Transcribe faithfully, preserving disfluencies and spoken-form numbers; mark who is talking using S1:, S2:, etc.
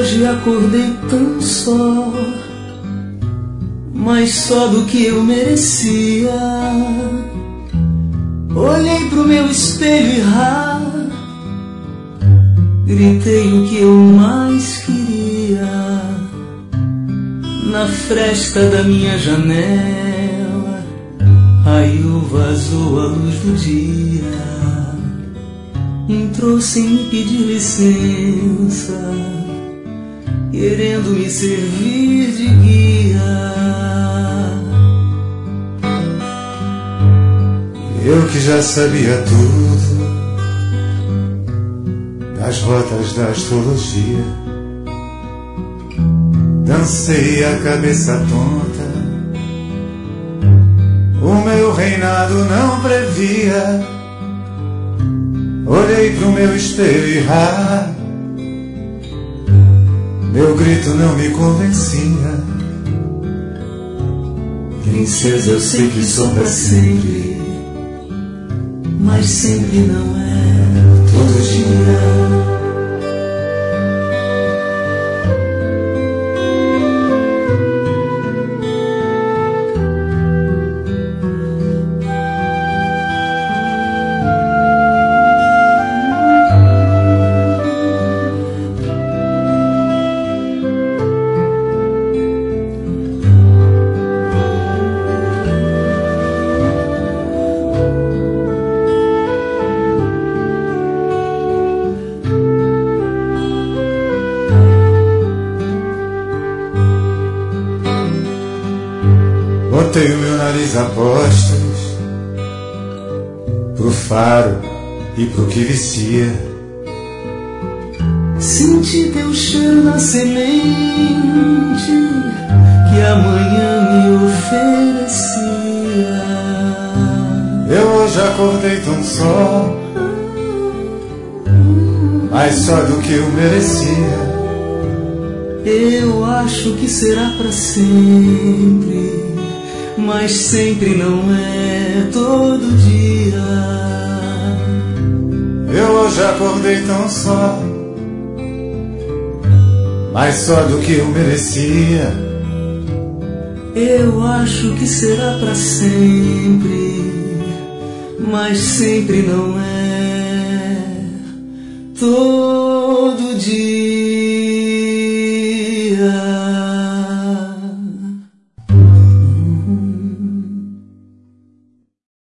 S1: Hoje acordei tão só, mais só do que eu merecia. Olhei pro meu espelho e rá, gritei o que eu mais queria. Na fresta da minha janela raiou, vazou a luz do dia. Entrou sem me pedir licença, querendo me servir de guia.
S2: Eu que já sabia tudo das rotas da astrologia, dancei a cabeça tonta, o meu reinado não previa. Olhei pro meu espelho e rá, meu grito não me convencia.
S1: Princesa, eu sei que sou pra sempre, mas sempre não é todo dia.
S2: Botei o meu nariz a postos pro faro e pro que vicia.
S1: Senti teu cheiro na semente que amanhã me oferecia.
S2: Eu hoje acordei tão só, mais só do que eu merecia.
S1: Eu acho que será pra sempre, mas sempre não é todo dia.
S2: Eu hoje acordei tão só, mais só do que eu merecia.
S1: Eu acho que será pra sempre, mas sempre não é todo